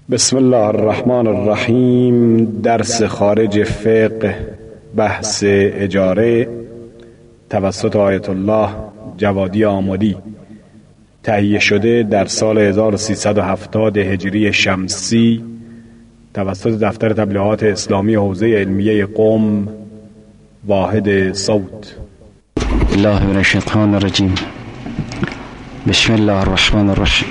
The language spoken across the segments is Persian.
بسم الله الرحمن الرحیم. درس خارج فقه، بحث اجاره، توسط آیت الله جوادی آمدی، تهیه شده در سال 1370 هجری شمسی توسط دفتر تبلیغات اسلامی حوزه علمیه قم، واحد صوت. الله من الشیطان الرجیم. بسم الله الرحمن الرحیم.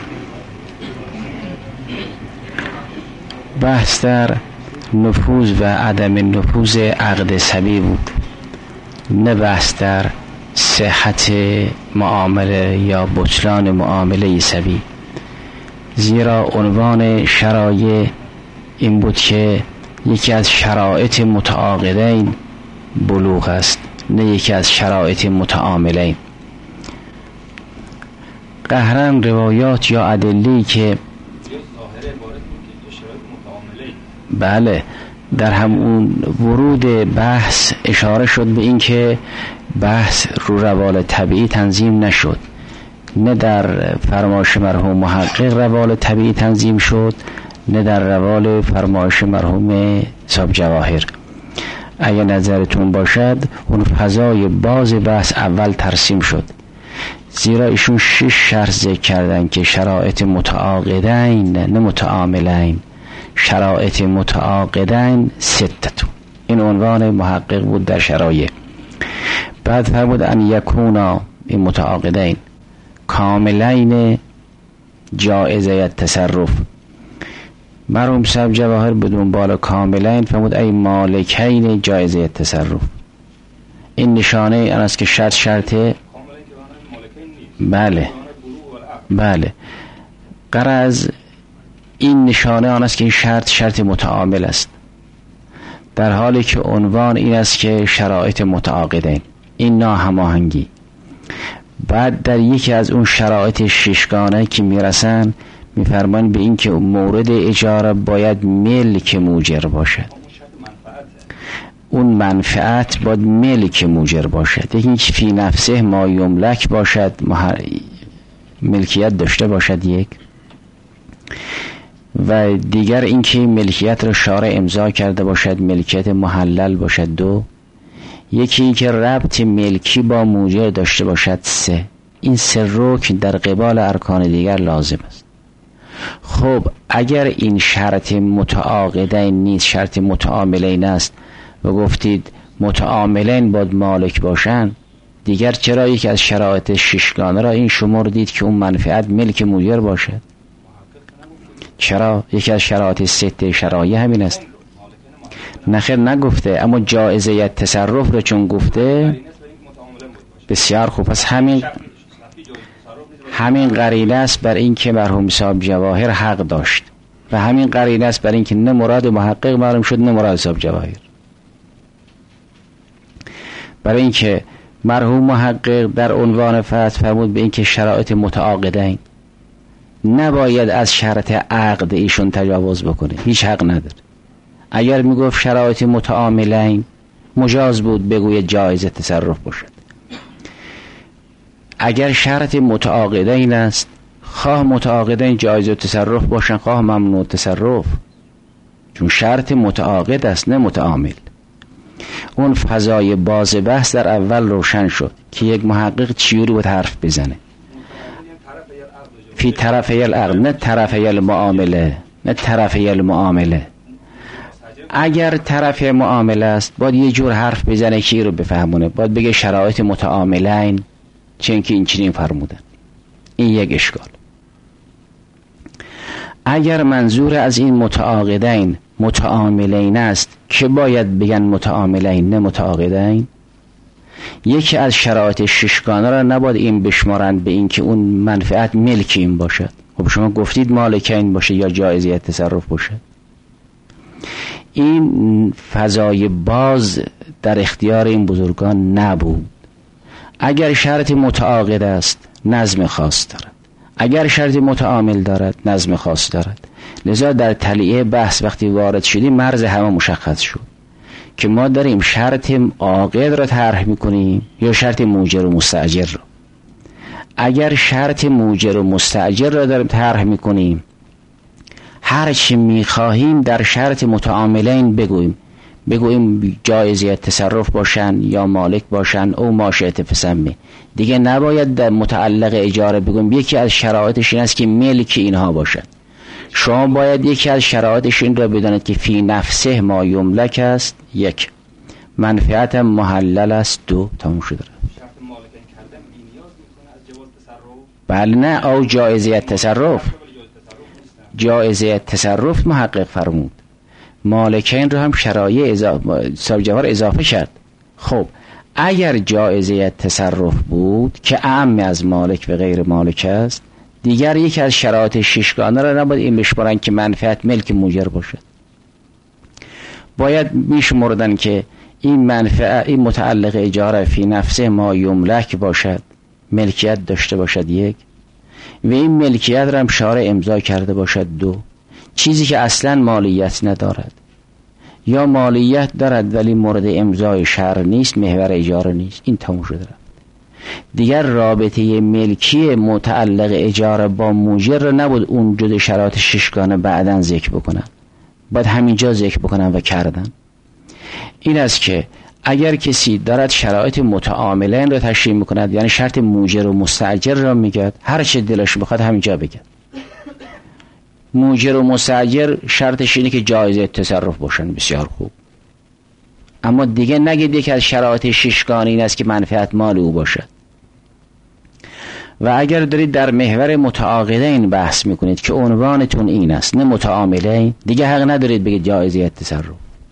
بحث در نفوذ و عدم نفوذ عقد سبی بود، نه بحث در صحت معامله یا بطلان معامله سبی، زیرا عنوان شرایع این بود که یکی از شرایط متعاقدین بلوغ است، نه یکی از شرایط متعاملین. قهرن روایات یا ادله‌ای که بله در همون ورود بحث اشاره شد به این که بحث رو روال طبیعی تنظیم نشد، نه در فرمایش مرحوم محقق روال طبیعی تنظیم شد، نه در روال فرمایش مرحوم صاحب جواهر. اگه نظرتون باشد اون فضای باز بحث اول ترسیم شد، زیرا ایشون 6 شرط ذکر کردن که شرایط متعاقدین نه متعاملین، شرایط متعاقدین 6. این عنوان محقق بود در شرایع. بعد فرمود ان یکونا این متعاقدین کاملین جائزه تصرف. مرحوم صاحب جواهر بدون بالا کاملین فرمود ای مالکین جائزه تصرف. این نشانه این است که شرطه بله غرض این نشانه آن است که این شرط متعامل است، در حالی که عنوان این است که شرایط متعاقدین، این ناهماهنگی. بعد در یکی از اون شرایط 6گانه که میرسن میفرمان به این که مورد اجاره باید ملک موجر باشد، اون منفعت باید ملک موجر باشد، یکی فی نفسه ما یملک باشد، ملکیت داشته باشد یک، و دیگر اینکه ملکیت را شارع امضا کرده باشد، ملکیت محلل باشد 2، یکی اینکه ربط ملکی با موجر داشته باشد 3. این 3 رکن در قبال ارکان دیگر لازم است. خب اگر این شرط متعاقدین نیست، شرط متعاملین است و گفتید متعاملین باید مالک باشن، دیگر چرا یکی از شرایط 6گانه را این شمردید که اون منفعت ملک موجر باشد؟ چرا یکی از شرایط 6 شرایع همین است؟ نخیر نگفته، اما جائزه تصرف رو چون گفته بسیار خوب. پس همین قرینه است بر این که مرحوم صاحب جواهر حق داشت، و همین قرینه است بر این که نه مراد محقق معلوم شد نه مراد صاحب جواهر. برای این که مرحوم محقق در عنوان فصل فرمود به این که شرایط متعاقدین نباید از شرط عقد ایشون تجاوز بکنه، هیچ حق نداره. اگر میگفت شرایط متعاملین مجاز بود بگوید جایزه تصرف باشد. اگر شرط متعاقدین است، خواه متعاقدین جایزه تصرف باشن، خواه ممنوع تصرف، چون شرط متعاقد است نه متعامل. اون فضای باز بحث در اول روشن شد که یک محقق چیوری بود حرف بزنه فی طرفی العقد نه طرفی المعامله، نه طرفی المعامله. اگر طرف معامله است باید یه جور حرف بزنه که رو بفهمونه، باید بگه شرایط متعاملین چون که این چنین فرمودن. این یک اشکال. اگر منظور از این متعاقدین متعاملین است که باید بگن متعاملین نه متعاقدین، یکی از شرایط 6گانه را نباید این بشمارند به این که اون منفعت ملک این باشد. خب شما گفتید مالکین باشه یا جایزه تصرف باشه. این فضای باز در اختیار این بزرگان نبود. اگر شرط متعاقد است نظم خاص دارد، اگر شرط متعامل دارد نظم خاص دارد. لذا در تلیعه بحث وقتی وارد شدیم مرز همه مشخص شد که ما داریم شرط عاقد را طرح میکنیم یا شرط موجر و مستاجر را. اگر شرط موجر و مستاجر را داریم طرح میکنیم هر چی میخواهیم در شرط متعاملین بگوییم جایزه تصرف باشن یا مالک باشن او ماشیت فسمه. دیگه نباید در متعلق اجاره بگوییم یکی از شرایطش این است که ملک اینها باشد. شما باید یکی از شرایطش این را بدانید که فی نفسه ما یملک است، یک، منفعت محلل است، دو، تموم شده. بله نه، او جایزه تصرف محقق فرمود، مالکین رو هم شرایع صاحب جواهر اضافه کرد. خب اگر جایزه تصرف بود که اعم از مالک و غیر مالک است، دیگر یکی از شرایط ششگانه را نباید این بشمارن که منفعت ملک موجر باشد. باید میشمردن که این منفعت، این متعلق اجاره فی نفسه ما یملک باشد، ملکیت داشته باشد، یک، و این ملکیت را هم شارع امضا کرده باشد، دو، چیزی که اصلا مالیت ندارد یا مالیت دارد ولی مورد امضای شرع نیست، محور اجاره نیست، این تموم شده. دیگر رابطه ملکی متعلق اجاره با موجر را نبود اون جد شرایط ششگانه بعداً ذکر بکنن، باید همینجا ذکر بکنن و کردن. این است که اگر کسی دارد شرایط متعاملین را تشریح میکند، یعنی شرط موجر و مستاجر را میگه، هر چه دلش بخواد همینجا بگه. موجر و مستاجر شرطش اینه که جایزه تصرف باشن، بسیار خوب، اما دیگه نگید یک از شرایط ششگانه این است که منفعت مال او باشد. و اگر دارید در محور متعاقدین بحث میکنید که عنوانتون این است نه متعاملین، دیگه حق ندارید بگید جایزه تصرف.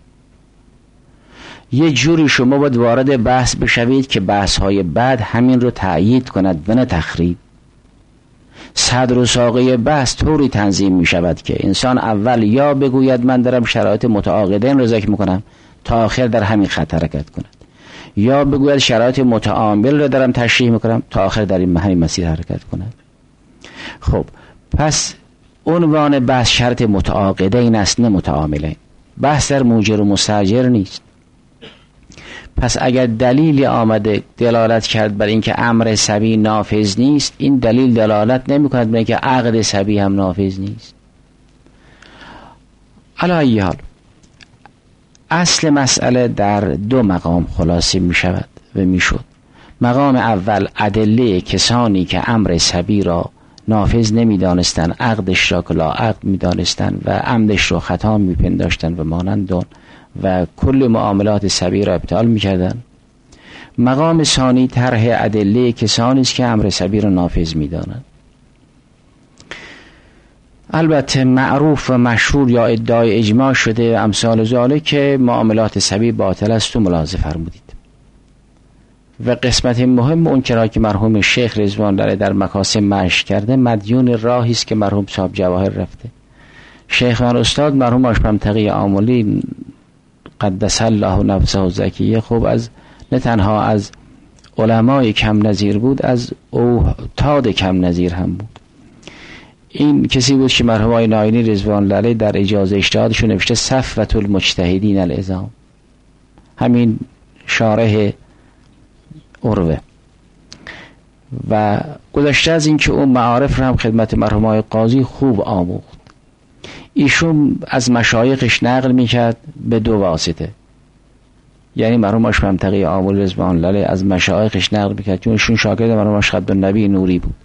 یه جوری شما باید وارد بحث بشوید که بحث های بعد همین رو تأیید کند و نه تخریب. صدر و ساقه بحث طوری تنظیم می شود که انسان اول یا بگوید من دارم شرایط متعاقدین رو ذکر میکنم تا آخر در همین خط حرکت کند، یا بگوید شرایط متعامل رو دارم تشریح میکنم تا آخر در این همین مسیر حرکت کند. خب پس عنوان بحث شرط متعاقدین است نه متعاملین، بحث در موجر و مستاجر نیست. پس اگر دلیلی آمده دلالت کرد بر اینکه امر سبی نافذ نیست، این دلیل دلالت نمی کند بر اینکه عقد سبی هم نافذ نیست. علی ای حال اصل مسئله در دو مقام خلاصه می شود و می شد. مقام اول ادله کسانی که امر سبی را نافذ نمی دانستن، عقدش را کلا عقد می دانستن و عمدش را خطا می پنداشتن و مانندون و کل معاملات سبی را ابطال می کردن. مقام ثانی طرح ادله کسانی است که امر سبی را نافذ می دانند. البته معروف و مشهور یا ادعای اجماع شده و امثال ذالک که معاملات سبی باطل است و ملاحظه فرمودید. و قسمت مهم اون چرا که مرحوم شیخ رضوان الله در مکاسب مشق کرده مدیون راهی است که مرحوم صاحب جواهر رفته. شیخ من استاد مرحوم اشپم تقی آملی قدس الله نفسه و زکیه خوب از نه تنها از علمای کم نظیر بود، از اوتاد کم نظیر هم بود. این کسی بود که مرحوم آقای ناینی رضوان الله در اجازه اجتهادشون نوشته صفوة المجتهدین العظام، همین شارح عروه. و گذشته از این که اون معارف رو هم خدمت مرحوم آقای قاضی خوب آموخت. ایشون از مشایخش نقل میکرد به دو واسطه، یعنی مرحوم اشپم تقی آملی رضوان الله از مشایخش نقل میکرد چون ایشون شاگرد مرحوم اشهد النبی نوری بود.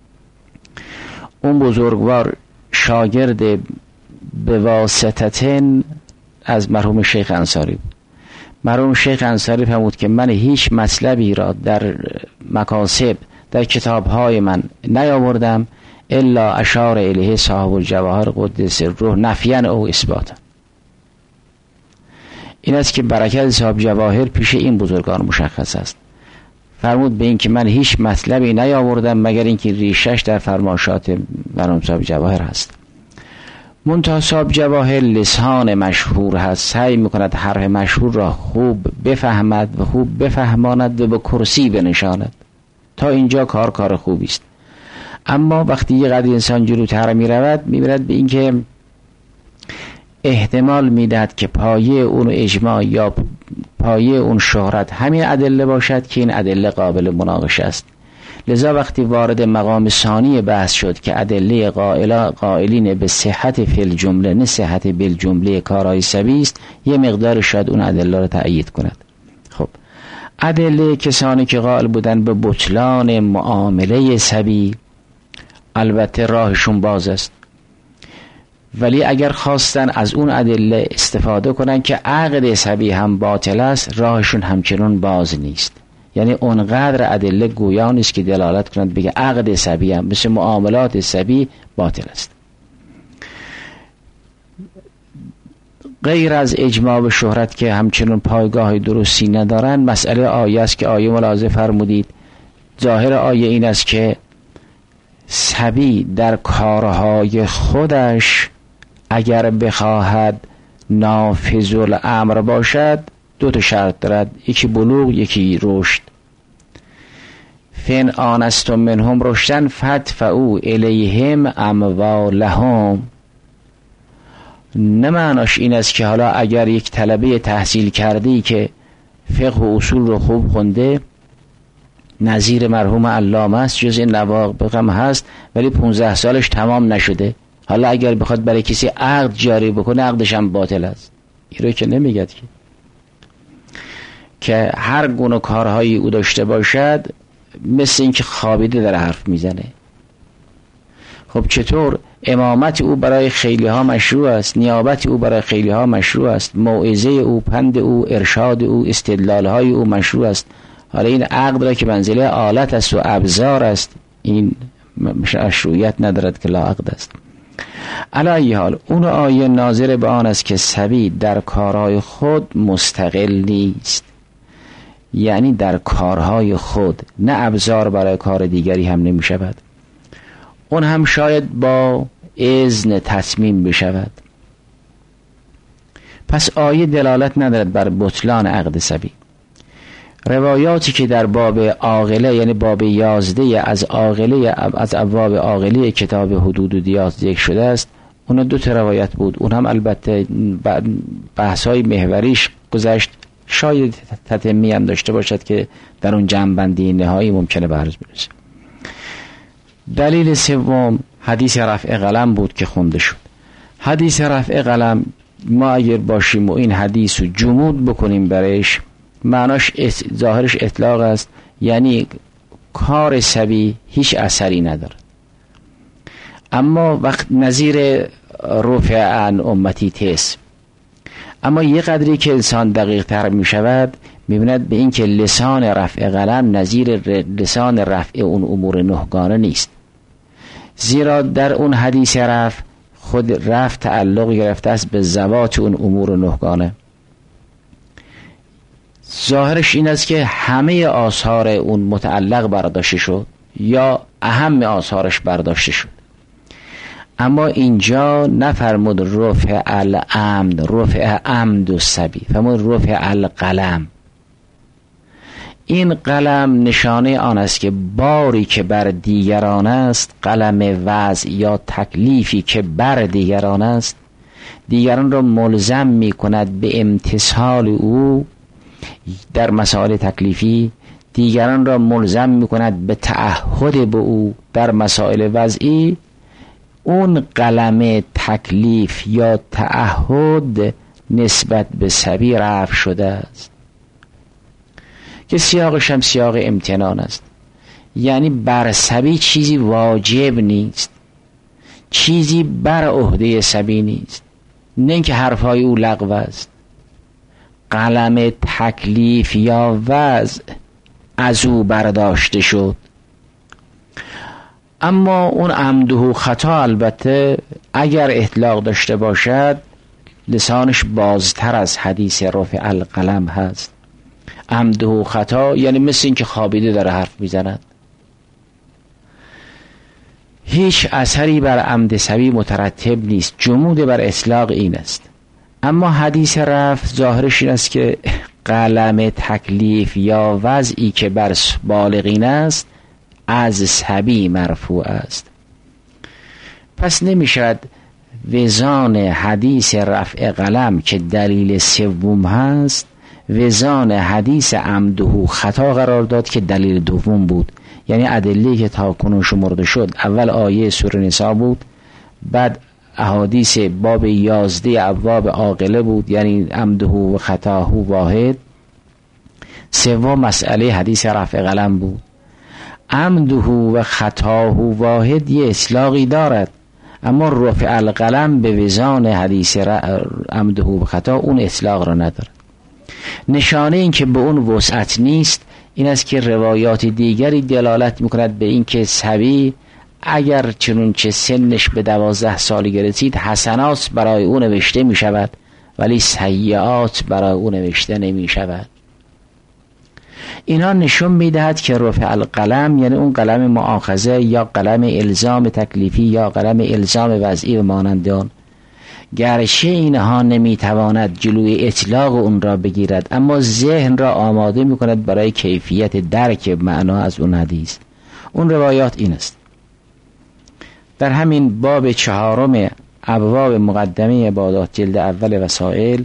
اون بزرگوار شاگرد به واسطتن از مرحوم شیخ انصاری بود. مرحوم شیخ انصاری فرمود که من هیچ مطلبی را در مکاسب در کتابهای من نیاوردم الا اشار الیه صاحب الجواهر قدس روح نفیاً او اثباتا. این است که برکت صاحب جواهر پیش این بزرگان مشخص است. فرمود به این که من هیچ مطلبی نیاوردم مگر اینکه ریشش در فرمایشات مرحوم صاحب جواهر هست. منتها صاحب جواهر لسان مشهور هست، سعی میکند حرف مشهور را خوب بفهمد و خوب بفهماند و به کرسی بنشاند. تا اینجا کار خوبی است. اما وقتی یه قدر انسان جلوتر میرود میبرد به اینکه احتمال میدهد که پایه اون اجماع یا پایه اون شهرت همین ادله باشد که این ادله قابل مناقشه است. لذا وقتی وارد مقام ثانی بحث شد که ادله قائلین به صحت فی الجمله نه صحت بالجمله کارهای سبی است، یه مقدار شاید اون ادله رو تأیید کند. خب ادله کسانی که قائل بودن به بطلان معامله سبی البته راهشون باز است، ولی اگر خواستن از اون ادله استفاده کنن که عقد سبی هم باطل است، راهشون همچنان باز نیست. یعنی اونقدر ادله گویا نیست که دلالت کنند بگه عقد سبی هم مثل معاملات سبی باطل است. غیر از اجماع و شهرت که همچنان پایگاه درستی ندارن، مسئله آیه است که آیه ملاحظه فرمودید ظاهر آیه این است که سبی در کارهای خودش اگر بخواهد نافذ الامر باشد دو تا شرط دارد، یکی بلوغ یکی رشد. فین آنستم منهم رشدن فادفعوا الیهم اموالهم. نه معناش این است که حالا اگر یک طلبه تحصیل کرده‌ای که فقه و اصول رو خوب خونده نظیر مرحوم علامه است، جز این نواقض هم هست، ولی 15 سالش تمام نشده، حالا اگر بخواد برای کسی عقد جاری بکنه عقدش هم باطل است. این رو که نمیگد که هر گونه کارهایی او داشته باشد مثل این که خوابیده در حرف میزنه. خب چطور امامت او برای خیلی ها مشروع است، نیابت او برای خیلی ها مشروع است، موعظه او، پند او، ارشاد او، استدلال های او مشروع است، حالا این عقد را که منزله آلت است و ابزار است این مشروعیت ندارد که لا عقد است. علی ای حال اون آیه ناظر به آن است که سبی در کارهای خود مستقل نیست، یعنی در کارهای خود، نه ابزار برای کار دیگری هم نمی شود، اون هم شاید با اذن تصمیم بشود. پس آیه دلالت ندارد بر بطلان عقد سبی. روایاتی که در باب عاقله یعنی باب 11 از عاقله از ابواب عاقله کتاب حدود و دیات ذکر شده است، اون دو تا روایت بود، اون هم البته بحث‌های محوریش گذشت، شاید تتمی هم داشته باشد که در اون جمع‌بندی نهایی ممکنه بارز برسه. دلیل سوم حدیث رفع قلم بود که خونده شد. حدیث رفع قلم ما اگر باشیم و این حدیث رو جمود بکنیم برایش، معناش ظاهرش اطلاق است، یعنی کار سبی هیچ اثری نداره، اما وقت نظیر رفع عن امتی تس. اما یه قدری که انسان دقیق تر می شود می بیند به این که لسان رفع قلم نظیر لسان رفع اون امور نهگانه نیست، زیرا در اون حدیث رفع خود رفع تعلق گرفته است به ذوات اون امور نهگانه. ظاهرش این است که همه آثار اون متعلق برداشته شد یا اهم آثارش برداشته شد، اما اینجا نفرمود رفع العمد، رفع عمد و سبی، فرمود رفع القلم. این قلم نشانه آن است که باری که بر دیگران است، قلم وضع یا تکلیفی که بر دیگران است، دیگران را ملزم می کند به امتثال او در مسائل تکلیفی، دیگران را ملزم می کند به تعهد به او در مسائل وضعی. اون قلم تکلیف یا تعهد نسبت به سبی رفع شده است که سیاقش هم سیاق امتنان است، یعنی بر سبی چیزی واجب نیست، چیزی بر عهده سبی نیست، نه اینکه حرفای او لغو است. قلم تکلیف یا وضع از او برداشته شد، اما اون عمد و خطا البته اگر اطلاق داشته باشد لسانش بازتر از حدیث رفع القلم هست. عمد و خطا یعنی مثل این که خوابیده داره حرف میزند، هیچ اثری بر عمد سبی مترتب نیست، جمود بر اطلاق این است. اما حدیث رفع ظاهرش این است که قلم تکلیف یا وضعی که بر بالغین است از سبی مرفوع است. پس نمیشد وزان حدیث رفع قلم که دلیل سوم هست وزان حدیث عمده خطا قرار داد که دلیل دوم بود. یعنی ادله‌ای که تا کنون شمرده شد، اول آیه سوره نساء بود، بعد احادیث باب 11 ابواب عاقله بود، یعنی عمده و خطاه واحد. سوم مسئله حدیث رفع قلم بود. عمده و خطاه واحد یه اطلاقی دارد، اما رفع القلم به وزان حدیث عمده و خطا اون اطلاق را ندارد. نشانه این که به اون وسعت نیست این است که روایات دیگری دلالت میکند به این که صبی اگر چنانچه سنش به 12 سالگی رسید حسنات برای او نوشته می شود ولی سیئات برای او نوشته نمی شود. اینا نشون میدهد که رفع القلم یعنی اون قلم مؤاخذه یا قلم الزام تکلیفی یا قلم الزام وضعی و مانند آن، گرچه اینها نمیتواند جلوی اطلاق اون را بگیرد اما ذهن را آماده میکند برای کیفیت درک معنا از اون حدیث. اون روایات این است. در همین باب 4 ابواب مقدمه عبادات جلد اول وسائل،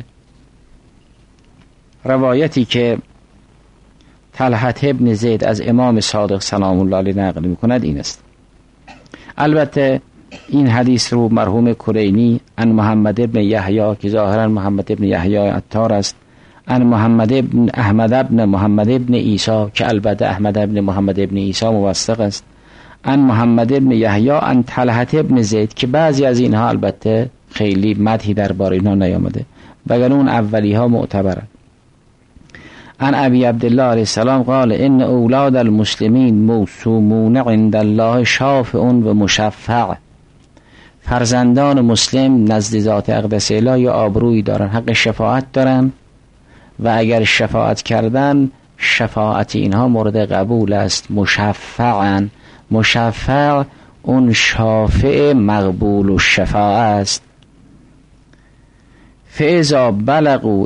روایتی که طلحه ابن زید از امام صادق سلام الله علیه نقل میکند این است. البته این حدیث رو مرحوم کلینی ان محمد ابن یحیی که ظاهرا محمد ابن یحیی عطار است، ان محمد ابن احمد ابن محمد ابن عیسی که البته احمد ابن محمد ابن عیسی موثق است، ان محمد ابن یحیی ان طلحه ابن زید که بعضی از اینها البته خیلی مدحی درباره اینها نیامده وگرنه اون اولی ها معتبرند. ان ابی عبدالله علیه السلام قال ان اولاد المسلمین موسومون عند الله شافع و مشفع. فرزندان مسلم نزد ذات اقدس الهی آبرویی دارن، حق شفاعت دارن و اگر شفاعت کردن شفاعت اینها مورد قبول است. مشفعن، مشفع اون شافع مقبول و شفاعه است. فاذا بلغوا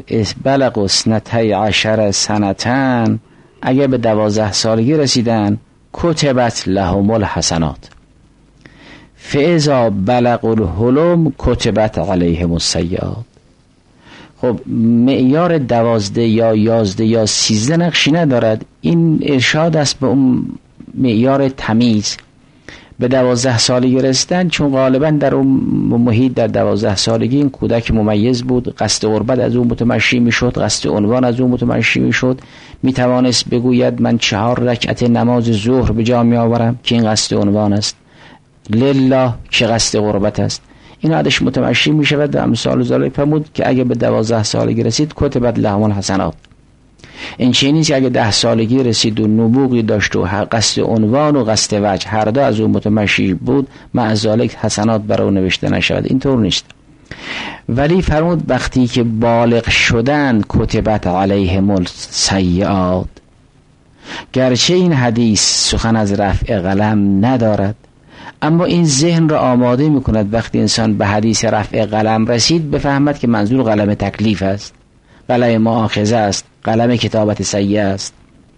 12 سنتن، اگر به 12 سالگی رسیدن کتبت لهم الحسنات. فاذا بلغوا الحلم کتبت علیهم السیئات. خب معیار 12 یا 11 یا 13 نقشی ندارد، این ارشاد است به اون معیار تمیز. به 12 سالگی رسیدن چون غالبا در اون محیط در 12 سالگی این کودک ممیز بود، قصد قربت از اون متمشی میشد، قصد عنوان از اون متمشی میشد، میتوانست بگوید من 4 رکعت نماز ظهر به جا میآورم که این قصد عنوان است، لله که قصد قربت است. این عادش متمشی میشود و امثال ذالک فرمود که اگه به 12 سالگی رسید کتبت لهم الحسنات. این چیزی نیست که اگه 10 سالگی رسید و نبوغی داشت و قصد عنوان و قصد وجه هر دو از اون متمشی بود مع ذالک حسنات برای اون نوشته نشود. اینطور نیست. ولی فرمود وقتی که بالغ شدن کتبت علیهم السیئات. گرچه این حدیث سخن از رفع قلم ندارد اما این ذهن را آماده می کند وقتی انسان به حدیث رفع قلم رسید بفهمد که منظور قلم تکلیف است، قلم مؤاخذه است، قلم کتابت سیئه است.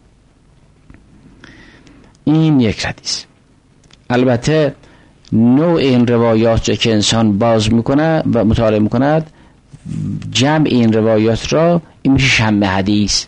این یک حدیث. البته نوع این روایات که انسان باز میکنه و مطالعه میکند، جمع این روایات را این میشه شمع حدیث.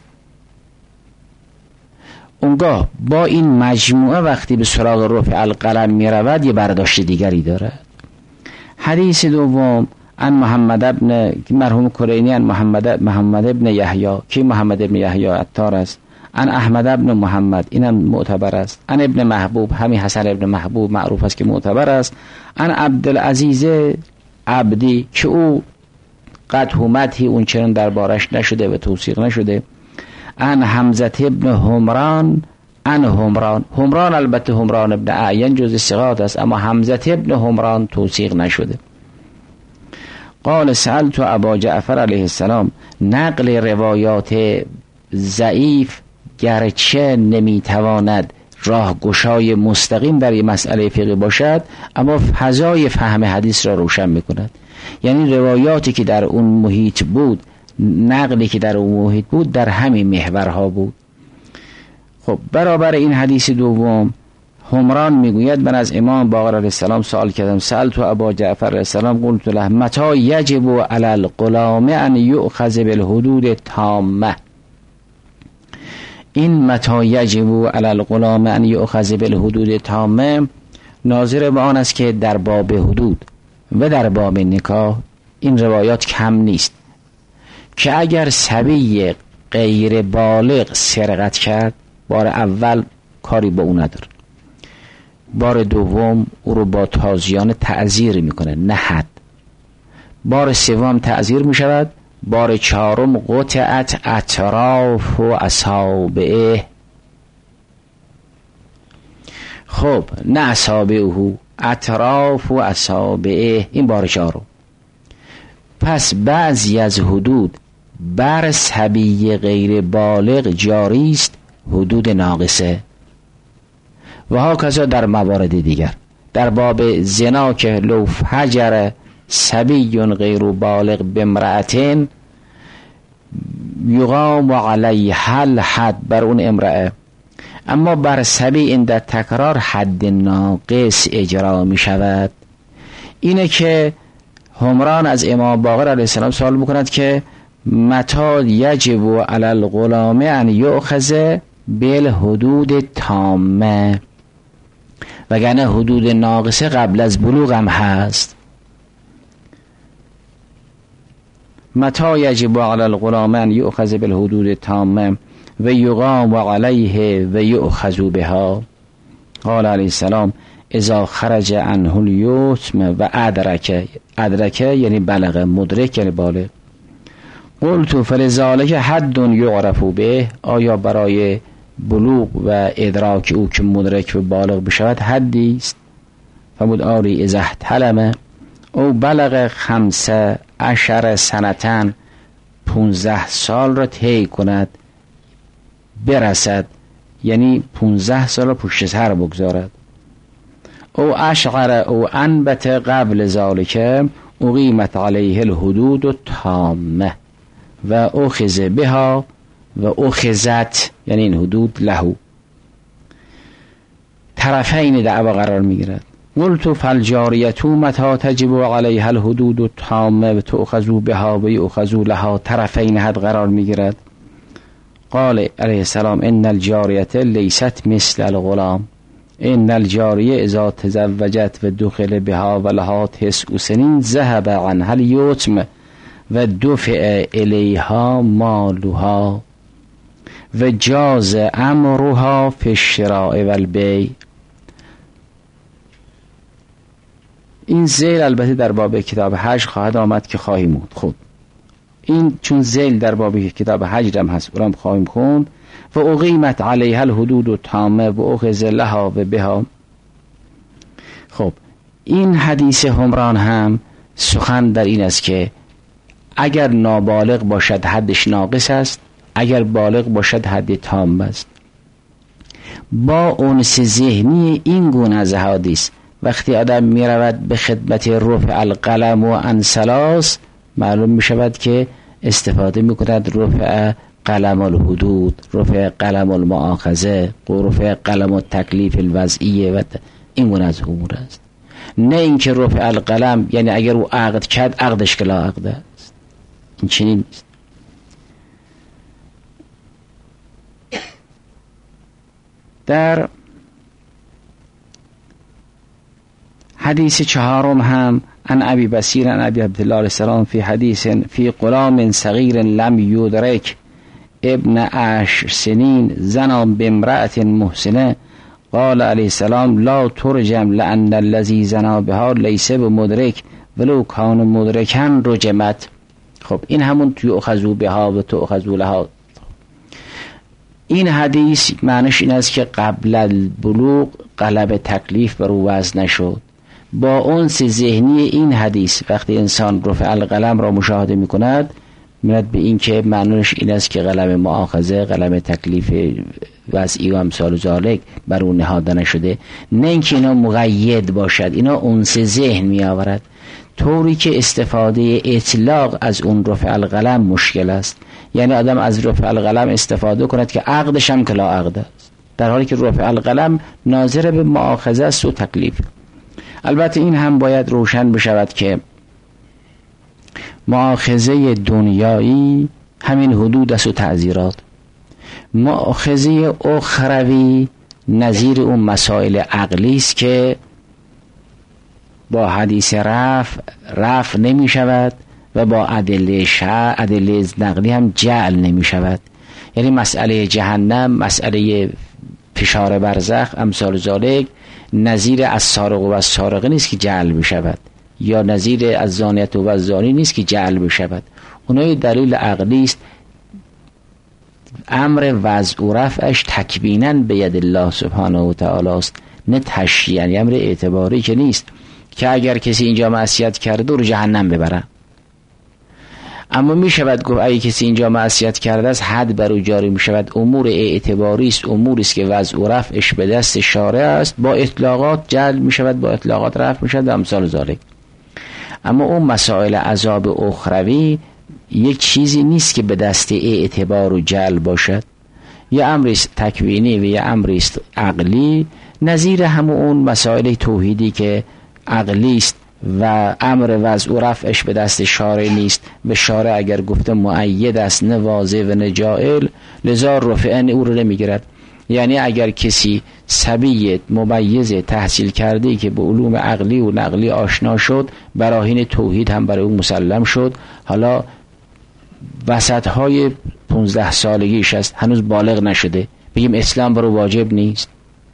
اونگاه با این مجموعه وقتی به سراغ رفع القلم میرود یه برداشت دیگری دارد. حدیث دوم ان محمد ابن مرحوم کلینی ان محمد ابن یحیی که محمد ابن یحیی عطار است، ان احمد ابن محمد اینم معتبر است، ان ابن محبوب همین حسن ابن محبوب معروف است که معتبر است، ان عبدالعزیز عبدی که او قد همتی اون چنان دربارش نشده و توثیق نشده، ان حمزه ابن همران ان همران البته همران ابن اعین جز ثقات است اما حمزه ابن همران توثیق نشده. قال سألت ابا جعفر علیه السلام. نقل روایات ضعیف گرچه نمیتواند راهگشای مستقیم برای مسئله فقهی باشد اما فضای فهم حدیث را روشن میکند. یعنی روایاتی که در اون محیط بود، نقلی که در اون محیط بود در همین محورها بود. خب برابر این حدیث دوم همران میگوید من از امام باقر علیه السلام سوال کردم سألت ابا جعفر علیه السلام قلت له متى یجب علی الغلام ان یؤخذ بالحدود تامه. این متى یجب علی الغلام ان یؤخذ بالحدود تامه ناظر به آن است که در باب حدود و در باب نکاح این روایات کم نیست که اگر صبی غیر بالغ سرقت کرد، بار اول کاری با او نداره، بار دوم او رو با تازیانه تعزیر میکنه، نه حد، بار سوم تعزیر میشود، بار چهارم قطعت اطراف و اصابعه. خب نه اصابعه، اطراف و اصابعه، این بار چهارم. پس بعضی از حدود بر صبی غیر بالغ جاری است حدود ناقصه و هاکذا در موارد دیگر. در باب زنا که لو فجر صبی غیر بالغ بامرأة یقام علیها الحد بر اون امرأه، اما بر صبی این در تکرار حد ناقص اجرا می شود. اینه که همران از امام باقر علیه السلام سوال میکند که متى یجب علی الغلام ان یؤخذ بالحدود تامه، وگرنه حدود ناقصه قبل از بلوغ هم هست. متى یجب علی الغلام ان یؤخذ بالحدود تامه و یقام علیه و یؤخذ بها. قال علیه السلام اذا خرج عنه الیتم و ادرک یعنی بلغ، مدرک یعنی بالغ. قلت فلذلک حد یعرف به، آیا برای بلوغ و ادراک او که مدرک و بالغ بشود حدی است؟ فرمود آری اذا احتلم او بلغ 15 سنتن، 15 سال را طی کند، برسد یعنی 15 سال را پشت سر بگذارد. او اشعر او انبت قبل ذالک اقیمت علیه الحدود التامه و اخذ بها و اخذت یعنی این حدود لهو، طرفین دعوا قرار میگیرد. قلت فالجاریه متى تجب علیها الحدود التامه و تؤخذ بها و یؤخذ لها، طرفین حد قرار میگیرد. قال علیه السلام ان الجاریه لیست مثل الغلام، ان الجاریه اذا تزوجت و دخل بها و لها 9 سنین ذهب عنها الیتم و دفع الیها مالها و جاز امرها فی الشراء و البیع. این ذیل البته در باب کتاب حج خواهد آمد که خواهیم بود. خب این چون ذیل در باب کتاب حج هم هست اونم خواهیم خوند. و اقیمت علیها الحدود التامه و اخذ لها و بها. خب این حدیث همران هم سخن در این است که اگر نابالغ باشد حدش ناقص است، اگر بالغ باشد حد تام است. با انس ذهنی این گونه از احادیث وقتی آدم می رود به خدمت رفع القلم و انسلاس، معلوم می شود که استفاده می کند رفع قلم الحدود، رفع قلم المؤاخذه، رفع قلم التکلیف الوضعیه و این گونه از امور است. نه اینکه رفع القلم یعنی اگر او عقد کرد عقدش که لا عقد است، این چنین نیست. در حدیث چهارم هم عن ابی بصیر عن ابی عبدالله علیه السلام فی حدیث فی غلام صغیر لم یدرک ابن 10 سنین زنا بامرأة محسنه قال علیه السلام لا ترجم لأن الذی زنا بها لیس بمدرک ولو کان مدرکا رجمت. خب این همون یؤخذ بها و تؤخذ لها. این حدیث معنیش این است که قبل البلوغ قلب تکلیف بر او وضع نشد. با انس ذهنی این حدیث وقتی انسان رفع القلم را مشاهده می کند میاد به این که معنیش این است که قلم مؤاخذه، قلم تکلیف وضعی و امثال ذالک بر اون نهاده نشده. نه اینکه اینا مقید باشد، اینا انس ذهن می آورد، طوری که استفاده اطلاق از اون رفع القلم مشکل است. یعنی آدم از رفع القلم استفاده کند که عقدش هم که لا عقد است، در حالی که رفع القلم ناظر به مؤاخذه است و تکلیف. البته این هم باید روشن بشود که مؤاخذه دنیایی همین حدود است و تعزیرات. مؤاخذه اخروی نظیر اون مسائل عقلی است که با حدیث رفع نمی شود و با ادله شرع، ادله نقلی هم جعل نمی شود. یعنی مسئله جهنم، مسئله فشار برزخ، امثال ذالک نظیر از سارق و از سارقه نیست که جعل بشود، یا نظیر از زانیت و از زانی نیست که جعل بشود. اونای دلیل عقلی است. امر وضع و رفعش تکویناً به ید الله سبحانه و تعالی است، نه تشریعاً. یعنی امر اعتباری که نیست که اگر کسی اینجا معصیت کرده رو جهنم ببره. اما می شود گفت اگه کسی اینجا معصیت کرده است حد بر او جاری می شود. امور اعتباری است، اموری است که وضع و رفعش به دست شارع است، با اطلاقات جعل می شود، با اطلاقات رفع می شود و امثال ذالک. اما اون مسائل عذاب اخروی یک چیزی نیست که به دست اعتبار و جعل باشد. یه امری است تکوینی و یه امری است عقلی، نظیر همون اون مسائل توحیدی که عقلی است و امر وضع و رفعش به دست شارع نیست. به شارع اگر گفته مؤید است نه واضح و نه جائل، لذا رفعن او رو نمیگیرد. یعنی اگر کسی صبی ممیز تحصیل کرده که به علوم عقلی و نقلی آشنا شد، براهین توحید هم برای او مسلم شد، حالا وسطهای 15 سالگیش است، هنوز بالغ نشده، بگیم اسلام برای واجب نیست؟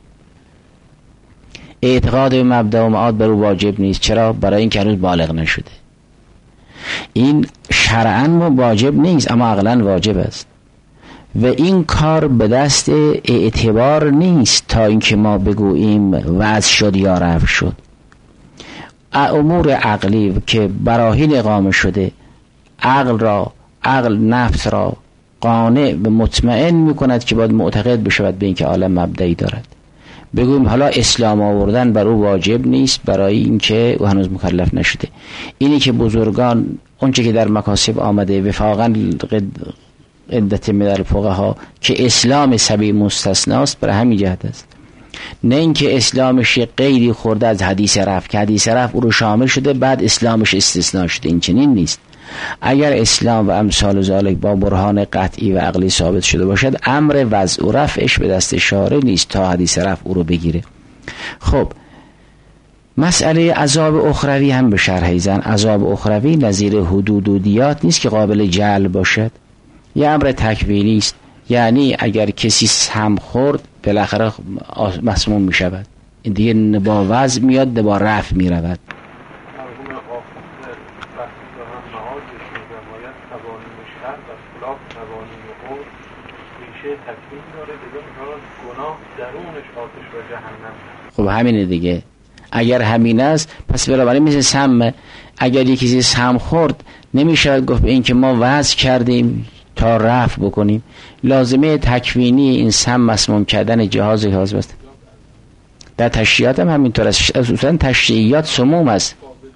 اعتقاد به مبدا و معاد برای واجب نیست. چرا؟ برای این که هنوز بالغ نشده. این شرعاً واجب نیست اما عقلاً واجب است و این کار به دست اعتبار نیست تا اینکه ما بگوییم وضع شد یا رفع شد. امور عقلی که براهین اقامه شده، عقل نفس را قانع و مطمئن میکند که باید معتقد بشود به اینکه عالم مبدئی دارد. بگویم حالا اسلام آوردن بر او واجب نیست برای اینکه او هنوز مکلف نشده. اینی که بزرگان اونچه که در مکاسب آمده وفاقاً عدت من الفقها که اسلام صبی مستثناست، برای همین جهت است. نه اینکه اسلامش غیری خورده از حدیث رفع که حدیث رفع او رو شامل شده بعد اسلامش استثناء شده. این چنین نیست. اگر اسلام و امثال ذالک با برهان قطعی و عقلی ثابت شده باشد، امر وضع و رفعش به دست شارع نیست تا حدیث رفع او رو بگیره. خب مسئله عذاب اخروی هم به شرح زن. عذاب اخروی نظیر حدود و دیات نیست که قابل جعل باشد، یه امر تکوینی است. یعنی اگر کسی سم خورد بالاخره مسموم می شود، این دیگه با وضع میاد نه با رفع می رود. خب همینه دیگه. اگر همین است پس بنابراین مثل سم، اگر یکی چیزی سم خورد نمیشه گفت به این که ما وضع کردیم تا رفع بکنیم. لازمه تکوینی این سم مسموم کردن جهاز بست. در تشریعات هم همینطور است. اصلا تشریعیات سموم است،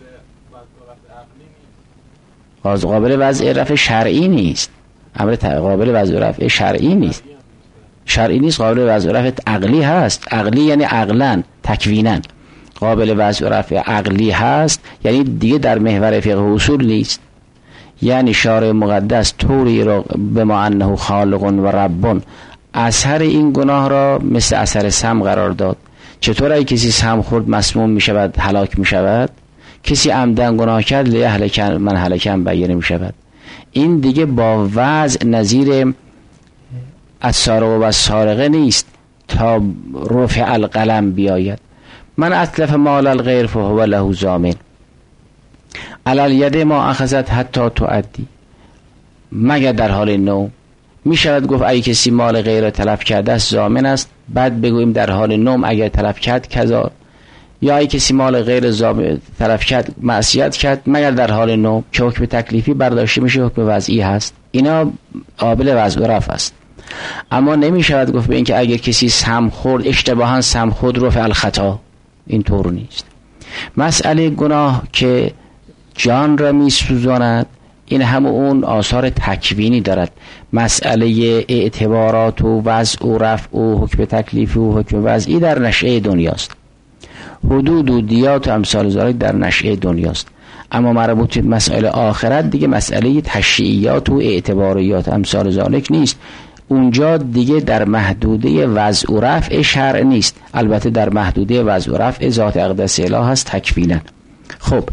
قابل وضع رفع شرعی نیست. امر قابل وضع رفع شرعی نیست، شرعی نیست، قابل وضع رفع عقلی هست. عقلی یعنی عقلاً تکویناً قابل وضع رفع عقلی هست، یعنی دیگه در محور فقه و اصول نیست. یعنی شارع مقدس طوری را به ما انه خالق و رب اثر این گناه را مثل اثر سم قرار داد. چطور اگه کسی سم خورد مسموم می شود، هلاک می شود؟ کسی عمدن گناه کرد لیهلک من هلکم بیانه می شود. این دیگه با وضع نظیر السارق و السارقه نیست تا رفع القلم بیاید. من اتلف مال الغیر فهو له ضامن علی ید ما اخذت حتی تؤدی، مگر در حال نوم. می شود گفت اگه کسی مال غیر تلف کرده است ضامن است، بعد بگوییم در حال نوم اگر تلف کرد کذا. یا اگه کسی مال غیر تلف کرد معصیت کرد مگر در حال نوم، که حکم تکلیفی برداشته میشه، حکم وضعی هست. اینا قابل وضع و رفع است. اما نمی شود گفت به این که اگر کسی سم خورد اشتباها سم خود رفع الخطا، این طور نیست. مسئله گناه که جان را می سوزاند این هم اون آثار تکوینی دارد. مسئله اعتبارات و وضع و رفع و حکم تکلیفی و حکم وضعی در نشأه دنیاست. حدود و دیات و امثال ذالک در نشأه دنیاست. اما مربوط به مسائل آخرت دیگه مسئله تشریعیات و اعتباریات امثال ذالک نیست. اونجا دیگه در محدوده وضع و رفع شرع نیست، البته در محدوده وضع و رفع ذات اقدس اله هست تکوینا. خب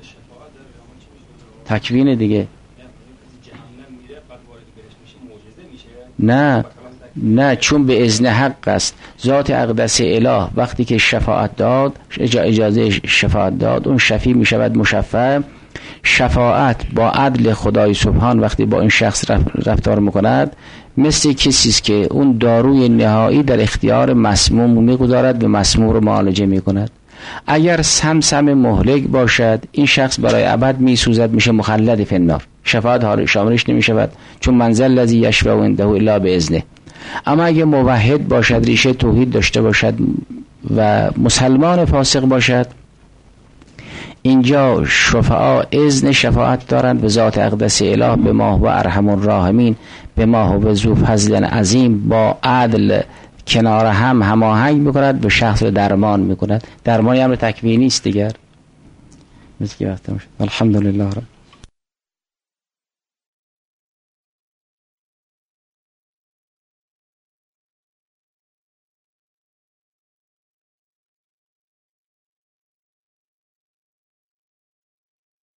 تکوین دیگه نه چون به اذن حق است. ذات اقدس اله وقتی که شفاعت داد، اجازه شفاعت داد، اون شفیع می شود مشفع. شفاعت با عدل خدای سبحان وقتی با این شخص رفتار میکند مثل کسی است که اون داروی نهایی در اختیار مسموم میگذارد و مسموم رو معالجه میکند. اگر سمسم مهلک باشد این شخص برای ابد میسوزد، میشه مخلد فی النار، شفاعت شاملش نمیشود، چون منزل الذی یشفع عنده الا باذنه. اما اگه موحد باشد، ریشه توحید داشته باشد و مسلمان فاسق باشد، اینجا شفعا اذن شفاعت دارند به ذات اقدس اله به ما و ارحم الراحمین، به ما و ذو فضل عظیم، با عدل کنار هم هماهنگ میکند، به شخص درمان میکند. درمانی امر تکوینی است دیگر. مثل که وقت الحمدلله رب